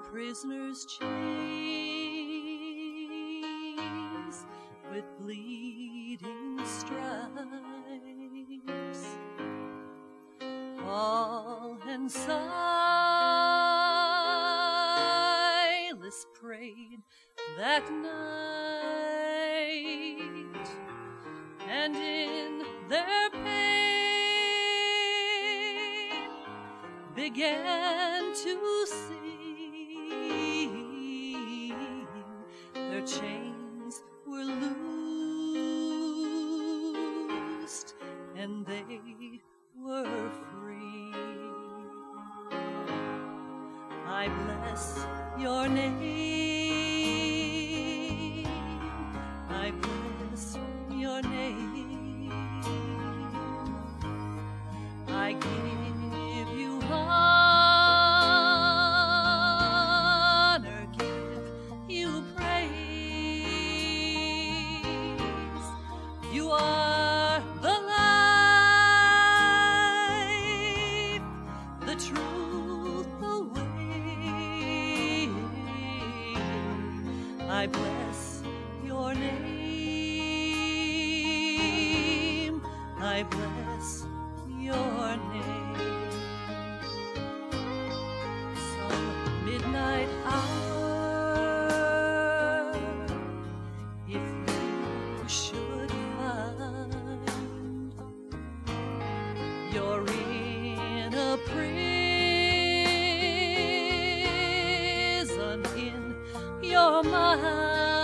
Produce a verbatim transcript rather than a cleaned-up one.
Prisoners' chains with bleeding stripes, Paul and Silas prayed that night, and in their pain began to sing. Their chains were loosed and they were free. I bless your name. I bless your name. I give you honor, give you praise. You are the life, the truth, the way. I bless your name. I bless your name. Some midnight hour, if you should find you're in a prison in your mind,